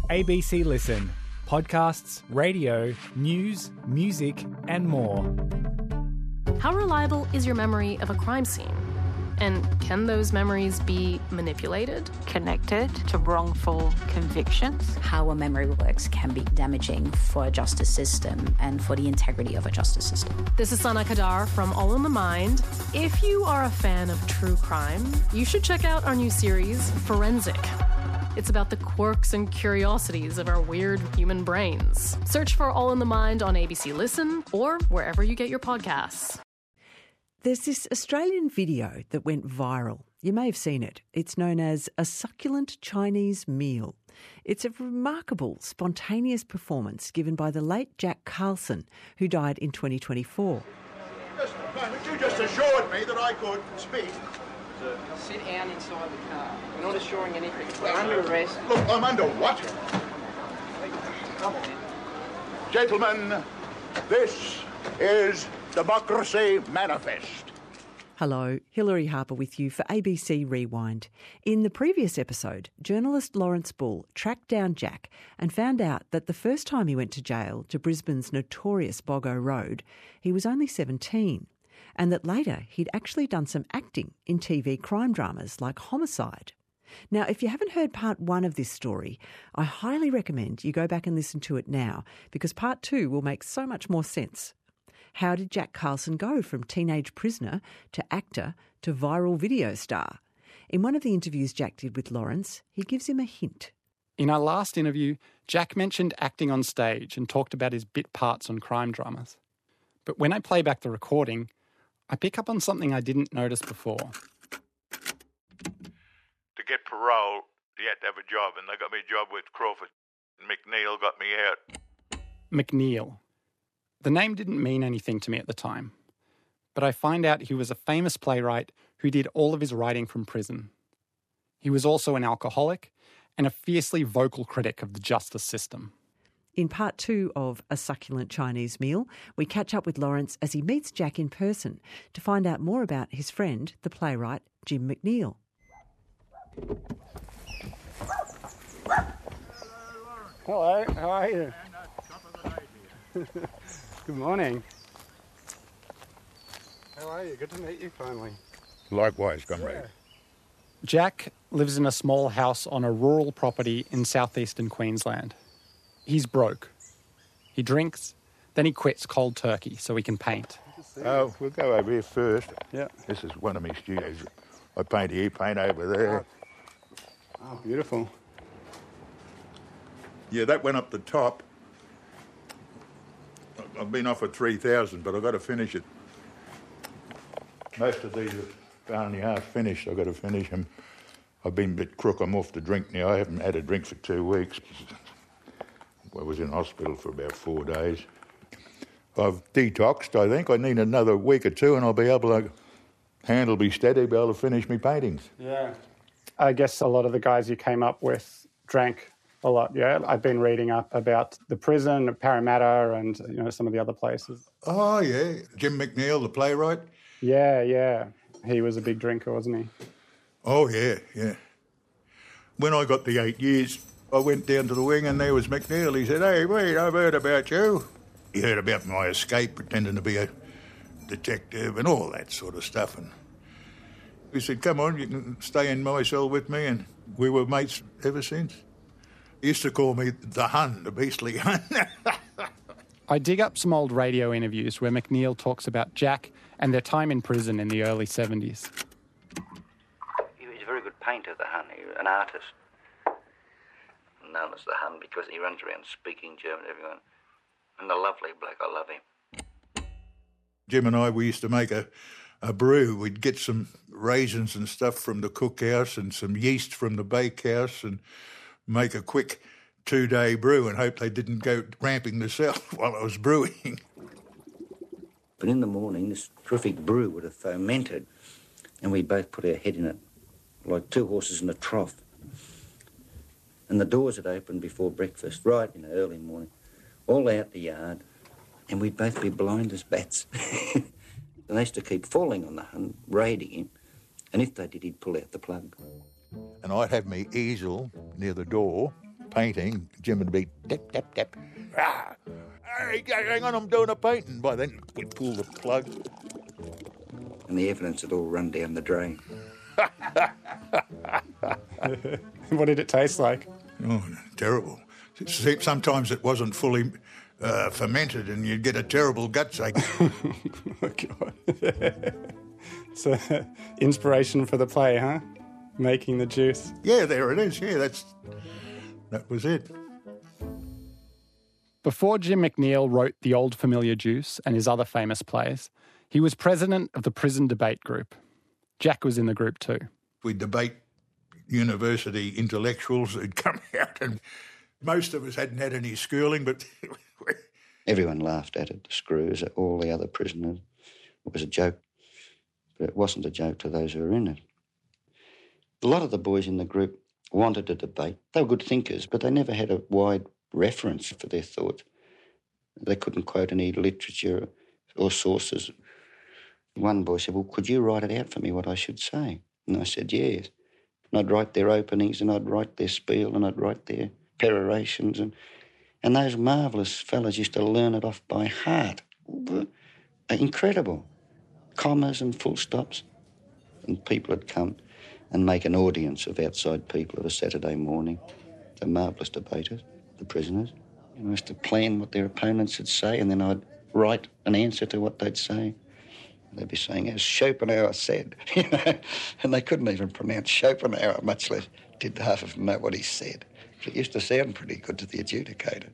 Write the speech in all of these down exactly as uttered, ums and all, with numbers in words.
A B C Listen. Podcasts, radio, news, music and more. How reliable is your memory of a crime scene? And can those memories be manipulated? Connected to wrongful convictions? How a memory works can be damaging for a justice system and for the integrity of a justice system. This is Sana Kadar from All in the Mind. If you are a fan of true crime, you should check out our new series, Forensic. It's about the quirks and curiosities of our weird human brains. Search for All in the Mind on A B C Listen or wherever you get your podcasts. There's this Australian video that went viral. You may have seen it. It's known as A Succulent Chinese Meal. It's a remarkable, spontaneous performance given by the late Jack Carlson, who died in twenty twenty-four. Just a moment, you just assured me that I could speak. Sit down inside the car. We're not assuring anything. We're under arrest. Look, I'm under what? Come on. Gentlemen, this is Democracy Manifest. Hello, Hilary Harper with you for A B C Rewind. In the previous episode, journalist Lawrence Bull tracked down Jack and found out that the first time he went to jail, to Brisbane's notorious Boggo Road, he was only seventeen, and that later he'd actually done some acting in T V crime dramas like Homicide. Now, if you haven't heard part one of this story, I highly recommend you go back and listen to it now, because part two will make so much more sense. How did Jack Carlson go from teenage prisoner to actor to viral video star? In one of the interviews Jack did with Lawrence, he gives him a hint. In our last interview, Jack mentioned acting on stage and talked about his bit parts on crime dramas. But when I play back the recording, I pick up on something I didn't notice before. To get parole, you had to have a job, and they got me a job with Crawford. McNeil got me out. McNeil. The name didn't mean anything to me at the time, but I find out he was a famous playwright who did all of his writing from prison. He was also an alcoholic and a fiercely vocal critic of the justice system. In part two of A Succulent Chinese Meal, we catch up with Lawrence as he meets Jack in person to find out more about his friend, the playwright Jim McNeil. Hello, how are you? Good morning. How are you? Good to meet you finally. Likewise, comrade. Yeah. Jack lives in a small house on a rural property in southeastern Queensland. He's broke. He drinks, then he quits cold turkey so he can paint. Oh, we'll go over here first. Yeah. This is one of my studios. I paint here, paint over there. Oh, beautiful. Yeah, that went up the top. I've been offered three thousand, but I've got to finish it. Most of these are only half finished. I've got to finish them. I've been a bit crook. I'm off to drink now. I haven't had a drink for two weeks. I was in hospital for about four days. I've detoxed, I think. I need another week or two and I'll be able to, hand will be steady, be able to finish my paintings. Yeah. I guess a lot of the guys you came up with drank a lot, yeah? I've been reading up about the prison, Parramatta and, you know, some of the other places. Oh, yeah. Jim McNeil, the playwright? Yeah, yeah. He was a big drinker, wasn't he? Oh, yeah, yeah. When I got the eight years, I went down to the wing and there was McNeil. He said, "Hey, wait, I've heard about you." He heard about my escape, pretending to be a detective and all that sort of stuff. And he said, "Come on, you can stay in my cell with me." And we were mates ever since. He used to call me the Hun, the beastly Hun. I dig up some old radio interviews where McNeil talks about Jack and their time in prison in the early seventies. He was a very good painter, the Hun. He was an artist. Known as the Hun because he runs around speaking German to everyone. And a lovely bloke, I love him. Jim and I, we used to make a, a brew. We'd get some raisins and stuff from the cookhouse and some yeast from the bakehouse and make a quick two-day brew and hope they didn't go ramping the cell while I was brewing. But in the morning, this terrific brew would have fermented and we both put our head in it like two horses in a trough. And the doors had opened before breakfast, right in the early morning, all out the yard, and we'd both be blind as bats. And they used to keep falling on the Hun, raiding him, and if they did, he'd pull out the plug. And I'd have my easel near the door, painting, Jim would be tap, tap, tap. Ah, hey, hang on, I'm doing a painting. By then, we'd pull the plug. And the evidence had all run down the drain. What did it taste like? Oh, terrible. Sometimes it wasn't fully uh, fermented and you'd get a terrible gutsake. Oh, God. So, inspiration for the play, huh? Making the juice. Yeah, there it is. Yeah, that's that was it. Before Jim McNeill wrote The Old Familiar Juice and his other famous plays, he was president of the Prison Debate Group. Jack was in the group too. We'd debate university intellectuals who'd come out, and most of us hadn't had any schooling, but... Everyone laughed at it, the screws, at all the other prisoners. It was a joke, but it wasn't a joke to those who were in it. A lot of the boys in the group wanted to debate. They were good thinkers, but they never had a wide reference for their thoughts. They couldn't quote any literature or sources. One boy said, well, could you write it out for me, what I should say? And I said, yes. And I'd write their openings and I'd write their spiel and I'd write their perorations. And, and those marvellous fellas used to learn it off by heart. Incredible. Commas and full stops. And people had come and make an audience of outside people of a Saturday morning. The marvellous debaters, the prisoners. You know, I used to plan what their opponents would say and then I'd write an answer to what they'd say. They'd be saying, as Schopenhauer said, you know, and they couldn't even pronounce Schopenhauer, much less did half of them know what he said. But it used to sound pretty good to the adjudicator.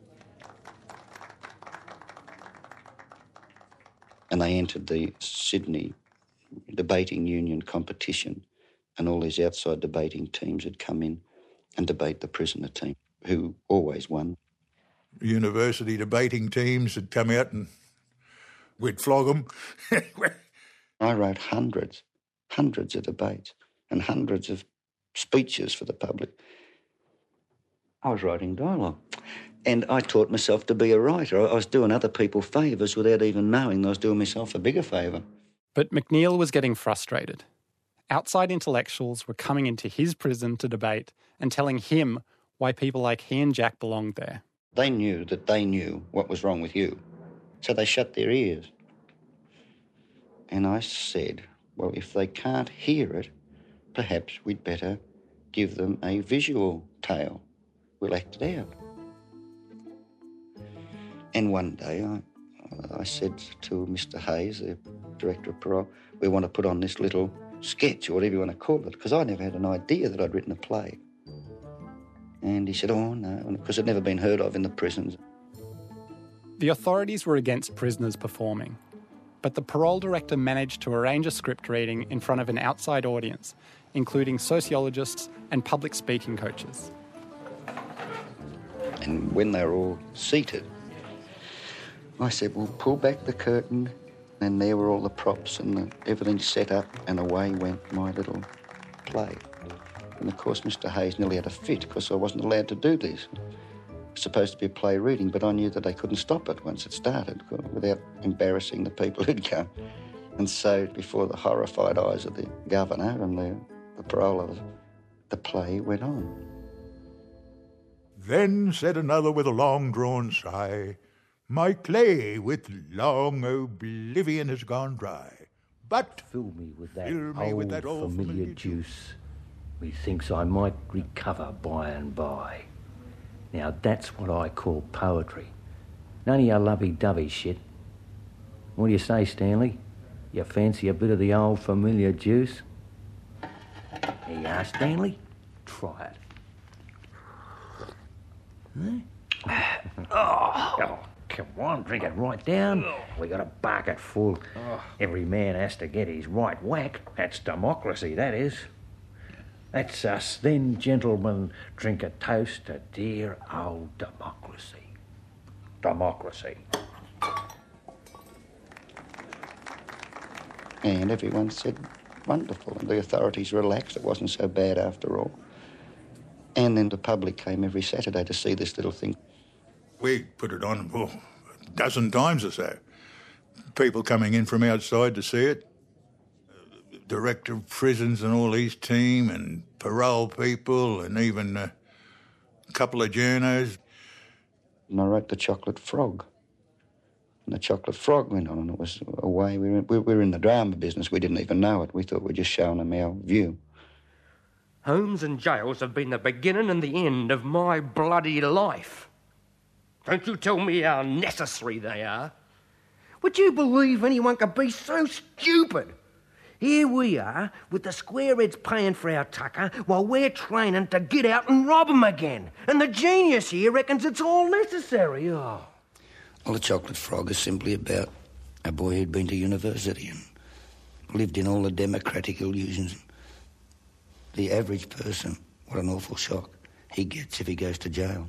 And they entered the Sydney Debating Union competition, and all these outside debating teams had come in and debate the prisoner team, who always won. University debating teams had come out and we'd flog them. I wrote hundreds, hundreds of debates and hundreds of speeches for the public. I was writing dialogue. And I taught myself to be a writer. I was doing other people favours without even knowing I was doing myself a bigger favour. But McNeill was getting frustrated. Outside intellectuals were coming into his prison to debate and telling him why people like he and Jack belonged there. They knew that they knew what was wrong with you, so they shut their ears. And I said, well, if they can't hear it, perhaps we'd better give them a visual tale. We'll act it out. And one day I, I said to Mister Hayes, the director of parole, we want to put on this little sketch, or whatever you want to call it, because I never had an idea that I'd written a play. And he said, oh, no, because it'd never been heard of in the prisons. The authorities were against prisoners performing, but the parole director managed to arrange a script reading in front of an outside audience, including sociologists and public speaking coaches. And when they were all seated, I said, well, pull back the curtain, and there were all the props and the, everything set up, and away went my little play. And of course, Mister Hayes nearly had a fit because I wasn't allowed to do this. It was supposed to be a play reading, but I knew that they couldn't stop it once it started without embarrassing the people who'd come. And so, before the horrified eyes of the governor and the, the parole, the play went on. Then said another with a long-drawn sigh, my clay with long oblivion has gone dry. But fill me with that, fill me old, with that old familiar, familiar juice. Methinks I might recover by and by. Now that's what I call poetry. None of your lovey-dovey shit. What do you say, Stanley? You fancy a bit of the old familiar juice? Here you are, Stanley. Try it. Huh? oh. Come on, drink it right down. We got a bucket full. Every man has to get his right whack. That's democracy, that is. That's us then, gentlemen. Drink a toast to dear old democracy. Democracy. And everyone said, wonderful. And the authorities relaxed. It wasn't so bad after all. And then the public came every Saturday to see this little thing. We put it on oh, a dozen times or so. People coming in from outside to see it. Director of prisons and all his team and parole people and even uh, a couple of journos. And I wrote The Chocolate Frog. And The Chocolate Frog went on, and it was a way. We were, we were in the drama business. We didn't even know it. We thought we were just showing them our view. Homes and jails have been the beginning and the end of my bloody life. Don't you tell me how necessary they are. Would you believe anyone could be so stupid? Here we are, with the squareheads paying for our tucker, while we're training to get out and rob 'em again. And the genius here reckons it's all necessary. Oh. Well, The Chocolate Frog is simply about a boy who'd been to university and lived in all the democratic illusions. The average person, what an awful shock he gets if he goes to jail.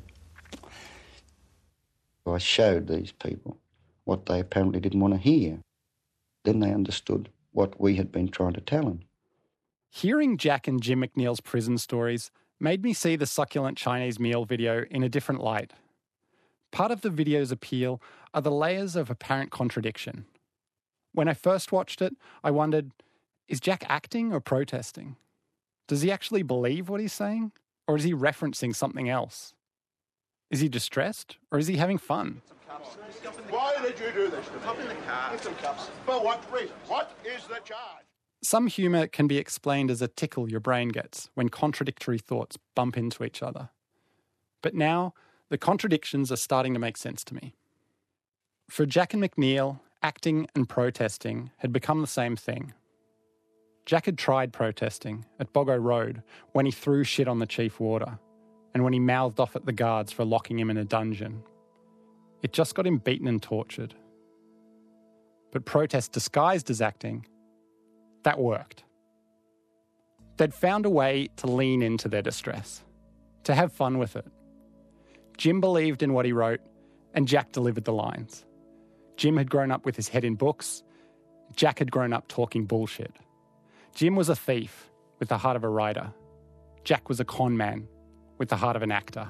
I showed these people what they apparently didn't want to hear. Then they understood what we had been trying to tell them. Hearing Jack and Jim McNeil's prison stories made me see the succulent Chinese meal video in a different light. Part of the video's appeal are the layers of apparent contradiction. When I first watched it, I wondered, is Jack acting or protesting? Does he actually believe what he's saying? Or is he referencing something else? Is he distressed? Or is he having fun? Why did you do this to me? Pop in the car. Get some cups. For what reason? What is the charge? Some humour can be explained as a tickle your brain gets when contradictory thoughts bump into each other. But now, the contradictions are starting to make sense to me. For Jack and McNeil, acting and protesting had become the same thing. Jack had tried protesting at Boggo Road when he threw shit on the chief warder and when he mouthed off at the guards for locking him in a dungeon. It just got him beaten and tortured. But protest disguised as acting, that worked. They'd found a way to lean into their distress, to have fun with it. Jim believed in what he wrote, and Jack delivered the lines. Jim had grown up with his head in books. Jack had grown up talking bullshit. Jim was a thief with the heart of a writer. Jack was a con man with the heart of an actor.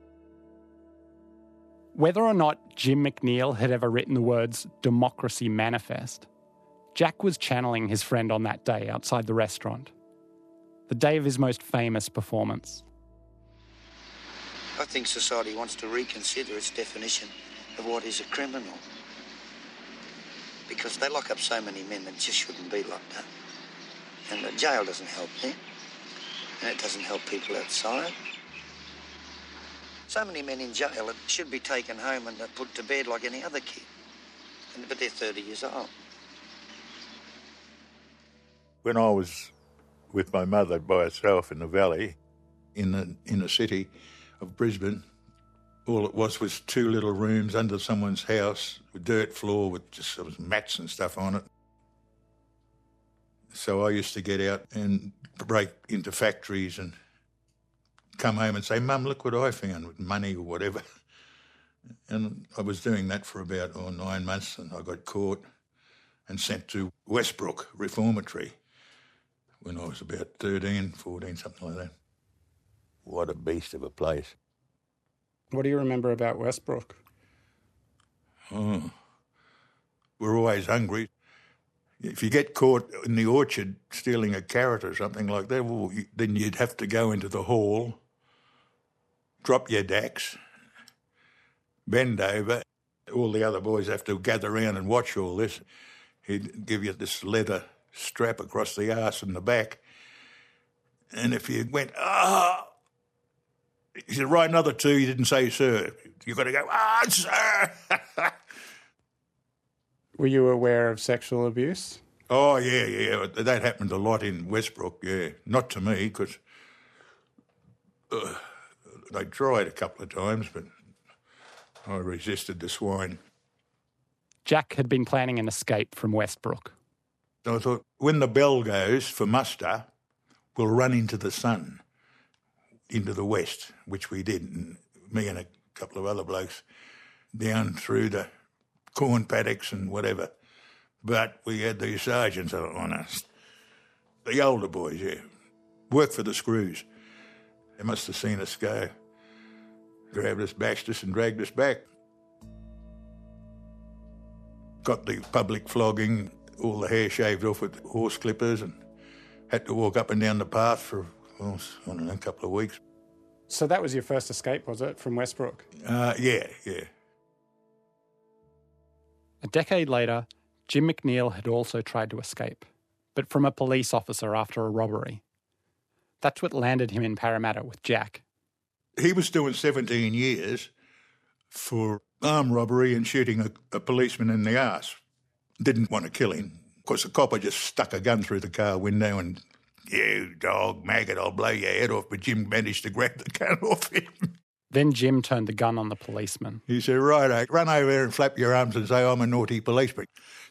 Whether or not Jim McNeil had ever written the words Democracy Manifest, Jack was channeling his friend on that day outside the restaurant, the day of his most famous performance. I think society wants to reconsider its definition of what is a criminal. Because they lock up so many men that just shouldn't be locked up. And the jail doesn't help them. And it doesn't help people outside. So many men in jail that should be taken home and put to bed like any other kid. And, but they're thirty years old. When I was with my mother by herself in the valley, in the inner city of Brisbane, all it was was two little rooms under someone's house, a dirt floor with just some mats and stuff on it. So I used to get out and break into factories and come home and say, Mum, look what I found, with money or whatever. And I was doing that for about oh, nine months and I got caught and sent to Westbrook Reformatory when I was about thirteen, fourteen, something like that. What a beast of a place. What do you remember about Westbrook? Oh, we're always hungry. If you get caught in the orchard stealing a carrot or something like that, well, you, then you'd have to go into the hall, drop your dacks, bend over. All the other boys have to gather around and watch all this. He'd give you this leather strap across the arse and the back. And if you went, ah, he said, write another two, you didn't say sir. You've got to go, ah, sir. Were you aware of sexual abuse? Oh, yeah, yeah. That happened a lot in Westbrook, yeah. Not to me, because uh, they tried a couple of times, but I resisted the swine. Jack had been planning an escape from Westbrook. So I thought, when the bell goes for muster, we'll run into the sun, into the west, which we did, and me and a couple of other blokes, down through the corn paddocks and whatever. But we had these sergeants on us, the older boys, yeah, worked for the Screws. They must have seen us go, grabbed us, bashed us and dragged us back. Got the public flogging, all the hair shaved off with horse clippers, and had to walk up and down the path for, well, I don't know, a couple of weeks. So that was your first escape, was it, from Westbrook? Uh, yeah, yeah. A decade later, Jim McNeil had also tried to escape, but from a police officer after a robbery. That's what landed him in Parramatta with Jack. He was doing seventeen years for armed robbery and shooting a, a policeman in the arse. Didn't want to kill him. Of course, the copper just stuck a gun through the car window and, "You dog, maggot, I'll blow your head off," but Jim managed to grab the gun off him. Then Jim turned the gun on the policeman. He said, "Righto, run over there and flap your arms and say I'm a naughty policeman."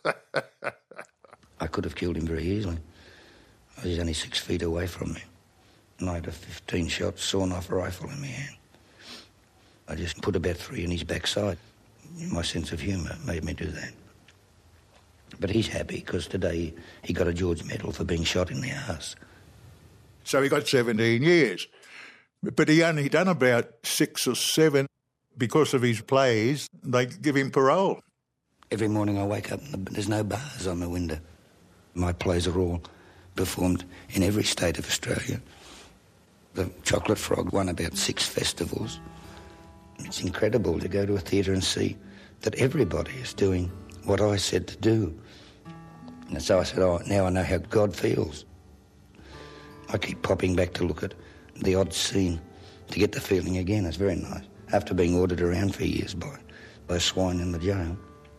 I could have killed him very easily. He was only six feet away from me. And I had a fifteen-shot sawn-off rifle in my hand. I just put about three in his backside. My sense of humour made me do that. But he's happy because today he got a George Medal for being shot in the arse. So he got seventeen years. But he only done about six or seven because of his plays. They give him parole. Every morning I wake up and there's no bars on the window. My plays are all performed in every state of Australia. The Chocolate Frog won about six festivals. It's incredible to go to a theatre and see that everybody is doing what I said to do. And so I said, oh, now I know how God feels. I keep popping back to look at the odd scene to get the feeling again. It's very nice. After being ordered around for years by, by swine in the jail.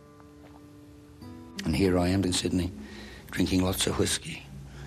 And here I am in Sydney, drinking lots of whiskey.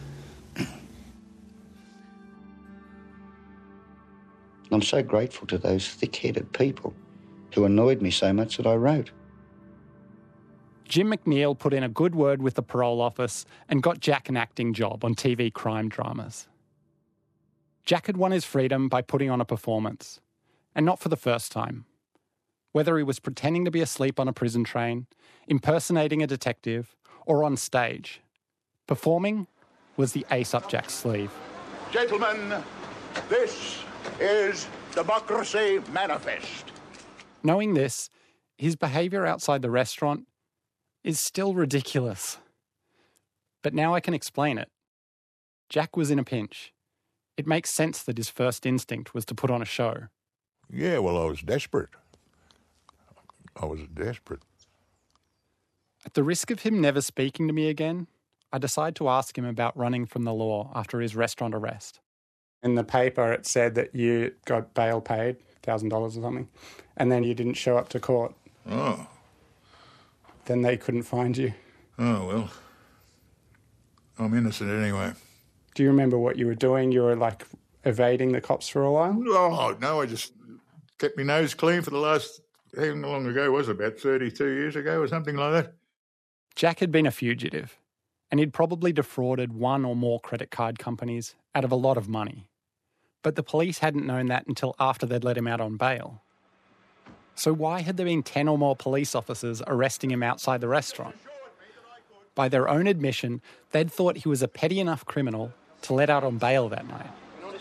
I'm so grateful to those thick-headed people who annoyed me so much that I wrote. Jim McNeil put in a good word with the parole office and got Jack an acting job on T V crime dramas. Jack had won his freedom by putting on a performance, and not for the first time. Whether he was pretending to be asleep on a prison train, impersonating a detective, or on stage, performing was the ace up Jack's sleeve. Gentlemen, this is Democracy Manifest. Knowing this, his behaviour outside the restaurant is still ridiculous. But now I can explain it. Jack was in a pinch. It makes sense that his first instinct was to put on a show. Yeah, well, I was desperate. I was desperate. At the risk of him never speaking to me again, I decide to ask him about running from the law after his restaurant arrest. In the paper, it said that you got bail paid, one thousand dollars or something, and then you didn't show up to court. Oh. Then they couldn't find you. Oh, well, I'm innocent anyway. Do you remember what you were doing? You were, like, evading the cops for a while? Oh, no, I just kept my nose clean for the last, how long ago was it, about thirty-two years ago or something like that? Jack had been a fugitive, and he'd probably defrauded one or more credit card companies out of a lot of money. But the police hadn't known that until after they'd let him out on bail. So why had there been ten or more police officers arresting him outside the restaurant? By their own admission, they'd thought he was a petty enough criminal to let out on bail that night.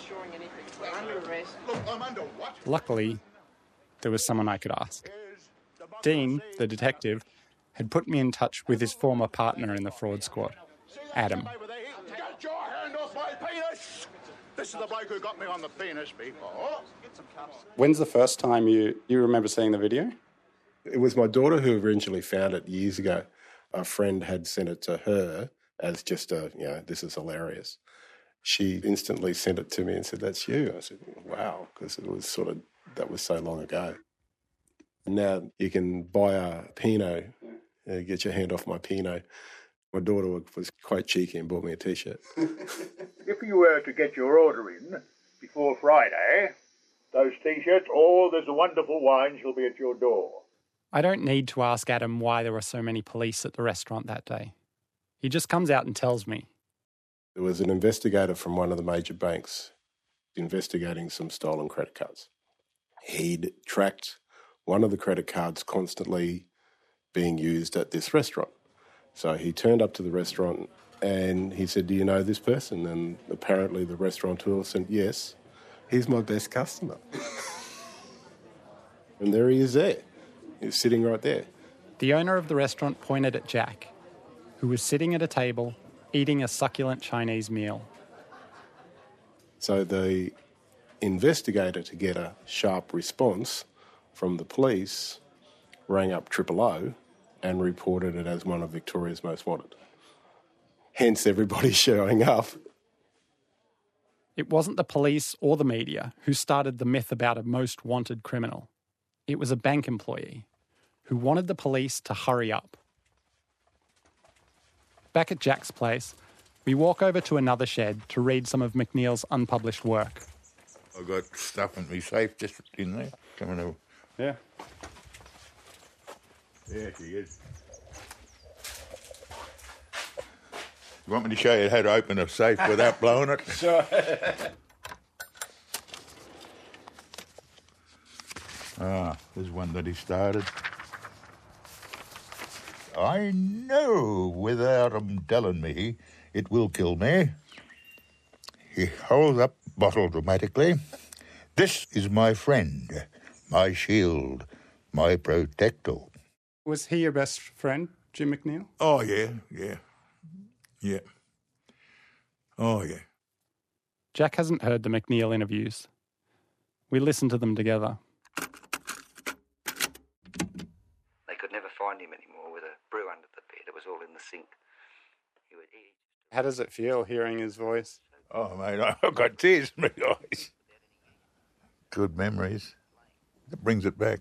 Luckily, there was someone I could ask. Dean, the detective, had put me in touch with his former partner in the fraud squad, Adam. Get your hand off my penis! This is the bloke who got me on the penis before. When's the first time you, you remember seeing the video? It was my daughter who originally found it years ago. A friend had sent it to her as just a, you know, this is hilarious. She instantly sent it to me and said, "That's you." I said, "Wow," because it was sort of, that was so long ago. Now you can buy a Pinot, uh, get your hand off my Pinot. My daughter was quite cheeky and bought me a T-shirt. If you were to get your order in before Friday, those T-shirts, oh, there's a wonderful wine, she'll be at your door. I don't need to ask Adam why there were so many police at the restaurant that day. He just comes out and tells me. There was an investigator from one of the major banks investigating some stolen credit cards. He'd tracked one of the credit cards constantly being used at this restaurant. So he turned up to the restaurant and he said, "Do you know this person?" And apparently the restaurateur said, "Yes, he's my best customer." And there he is there. He's sitting right there. The owner of the restaurant pointed at Jack, who was sitting at a table eating a succulent Chinese meal. So the investigator, to get a sharp response from the police, rang up Triple O and reported it as one of Victoria's most wanted. Hence everybody showing up. It wasn't the police or the media who started the myth about a most wanted criminal. It was a bank employee who wanted the police to hurry up. Back at Jack's place, we walk over to another shed to read some of McNeil's unpublished work. I got stuff in my safe just in there. Coming over. Yeah. There she is. You want me to show you how to open a safe without blowing it? Sure. Ah, there's one that he started. I know without him telling me it will kill me. He holds up the bottle dramatically. This is my friend, my shield, my protector. Was he your best friend, Jim McNeil? Oh, yeah, yeah, yeah. Oh, yeah. Jack hasn't heard the McNeil interviews. We listened to them together. They could never find him anymore with a brew under the bed. It was all in the sink. He would eat. How does it feel hearing his voice? Oh, mate, I've got tears in my eyes. Good memories. It brings it back.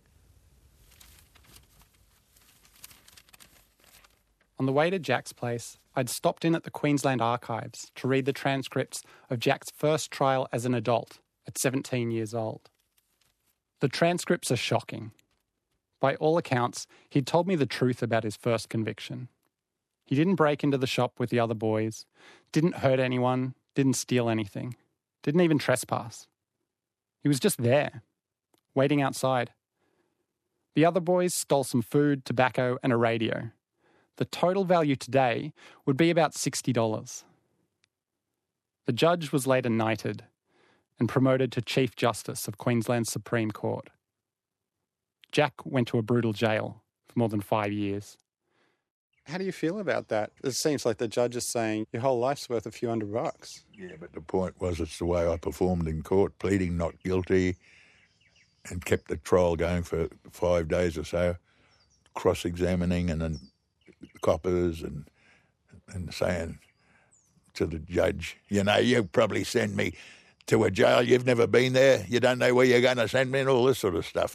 On the way to Jack's place, I'd stopped in at the Queensland Archives to read the transcripts of Jack's first trial as an adult at seventeen years old. The transcripts are shocking. By all accounts, he'd told me the truth about his first conviction. He didn't break into the shop with the other boys, didn't hurt anyone, didn't steal anything, didn't even trespass. He was just there, waiting outside. The other boys stole some food, tobacco, and a radio. The total value today would be about sixty dollars. The judge was later knighted and promoted to Chief Justice of Queensland's Supreme Court. Jack went to a brutal jail for more than five years. How do you feel about that? It seems like the judge is saying your whole life's worth a few hundred bucks. Yeah, but the point was it's the way I performed in court, pleading not guilty, and kept the trial going for five days or so, cross-examining and then coppers and and saying to the judge, you know, you probably send me to a jail, you've never been there, you don't know where you're going to send me, and all this sort of stuff.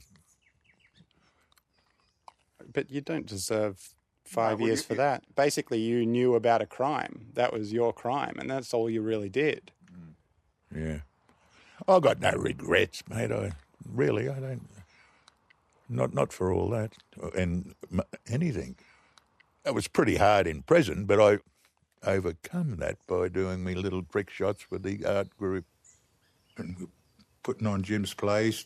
But you don't deserve five No, well, years you- for that. Basically, you knew about a crime. That was your crime, and that's all you really did. Yeah. I've got no regrets, mate. I really, I don't, not not for all that and m- anything. It was pretty hard in prison, but I overcome that by doing me little trick shots with the art group and putting on Jim's plays.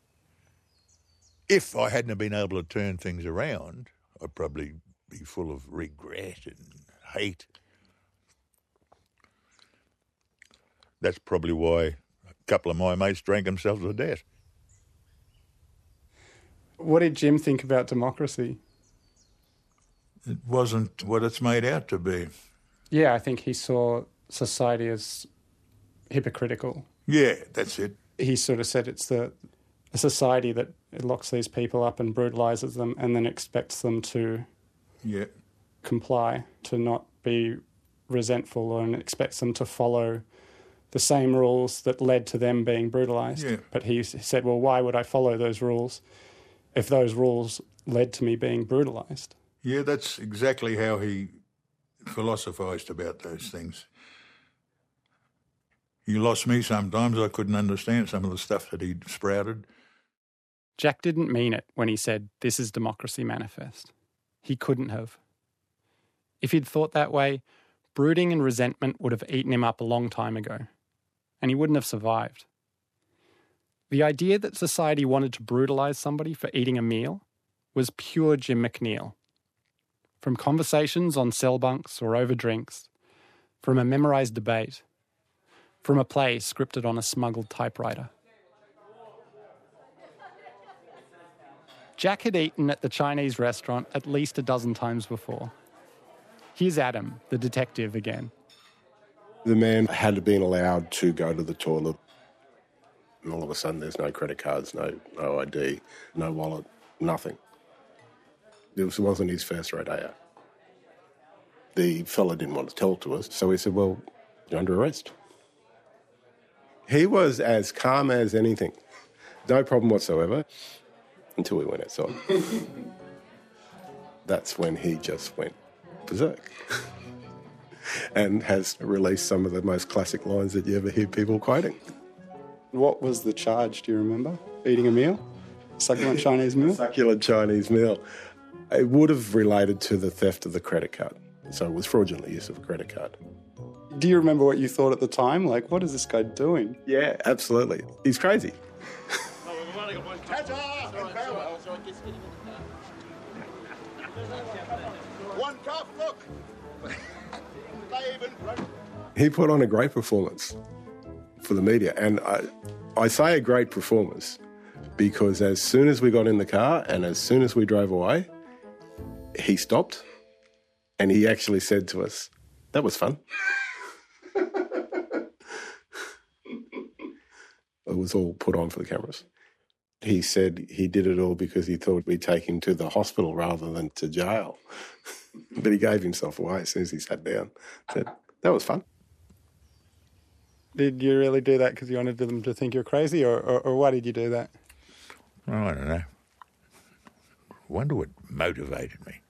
If I hadn't have been able to turn things around, I'd probably be full of regret and hate. That's probably why a couple of my mates drank themselves to death. What did Jim think about democracy? It wasn't what it's made out to be. Yeah, I think he saw society as hypocritical. Yeah, that's it. He sort of said it's the a society that locks these people up and brutalises them and then expects them to Yeah. comply, to not be resentful, and expects them to follow the same rules that led to them being brutalised. Yeah. But he s- said, well, why would I follow those rules if those rules led to me being brutalised? Yeah, that's exactly how he philosophised about those things. He lost me sometimes. I couldn't understand some of the stuff that he'd sprouted. Jack didn't mean it when he said, "This is Democracy Manifest." He couldn't have. If he'd thought that way, brooding and resentment would have eaten him up a long time ago, and he wouldn't have survived. The idea that society wanted to brutalise somebody for eating a meal was pure Jim McNeil. From conversations on cell bunks or over drinks, from a memorised debate, from a play scripted on a smuggled typewriter. Jack had eaten at the Chinese restaurant at least a dozen times before. Here's Adam, the detective, again. The man had been allowed to go to the toilet. And all of a sudden there's no credit cards, no, no I D, no wallet, nothing. It wasn't his first rodeo. The fella didn't want to tell it to us, so we said, well, you're under arrest. He was as calm as anything. No problem whatsoever until we went outside. That's when he just went berserk and has released some of the most classic lines that you ever hear people quoting. What was the charge, do you remember? Eating a meal? Succulent Chinese meal? Succulent Chinese meal. It would have related to the theft of the credit card. So it was fraudulent use of a credit card. Do you remember what you thought at the time? Like, what is this guy doing? Yeah, absolutely. He's crazy. One cup, look. He put on a great performance for the media. And I, I say a great performance because as soon as we got in the car and as soon as we drove away, he stopped and he actually said to us, that was fun. It was all put on for the cameras. He said he did it all because he thought we'd take him to the hospital rather than to jail. But he gave himself away as soon as he sat down. That, that was fun. Did you really do that because you wanted them to think you're crazy, or, or, or why did you do that? Oh, I don't know. I wonder what motivated me.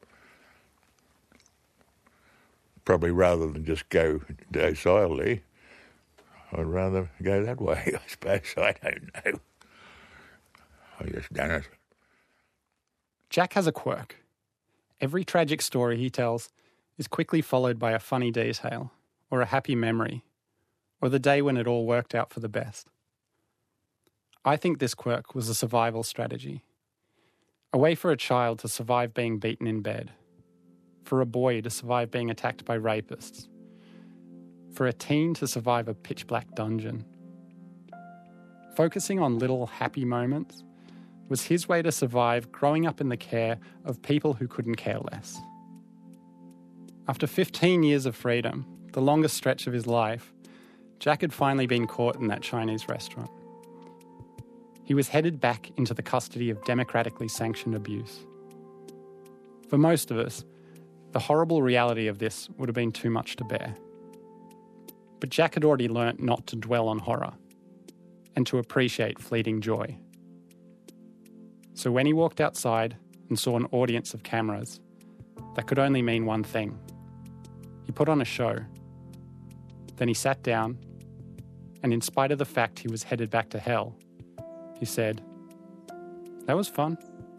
Probably rather than just go docilely, I'd rather go that way, I suppose. I don't know. I just done it. Jack has a quirk. Every tragic story he tells is quickly followed by a funny detail, or a happy memory, or the day when it all worked out for the best. I think this quirk was a survival strategy. A way for a child to survive being beaten in bed. For a boy to survive being attacked by rapists. For a teen to survive a pitch-black dungeon. Focusing on little happy moments was his way to survive growing up in the care of people who couldn't care less. After fifteen years of freedom, the longest stretch of his life, Jack had finally been caught in that Chinese restaurant. He was headed back into the custody of democratically sanctioned abuse. For most of us, the horrible reality of this would have been too much to bear. But Jack had already learnt not to dwell on horror and to appreciate fleeting joy. So when he walked outside and saw an audience of cameras, that could only mean one thing. He put on a show. Then he sat down, and in spite of the fact he was headed back to hell, he said, "That was fun."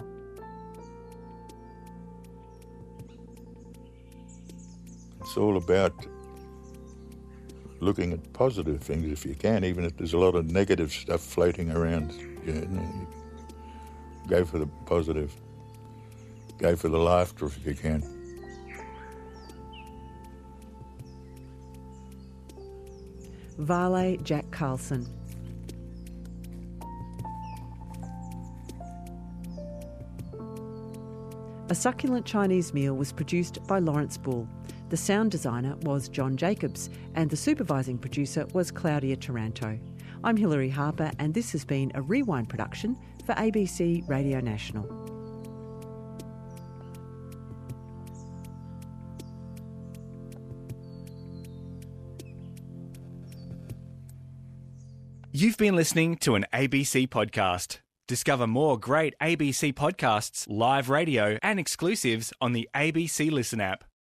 It's all about looking at positive things if you can, even if there's a lot of negative stuff floating around. You know, go for the positive. Go for the laughter if you can. Vale Jack Carlson. A Succulent Chinese Meal was produced by Lawrence Bull. The sound designer was John Jacobs, and the supervising producer was Claudia Taranto. I'm Hilary Harper, and this has been a Rewind production for A B C Radio National. You've been listening to an A B C podcast. Discover more great A B C podcasts, live radio, and exclusives on the A B C Listen app.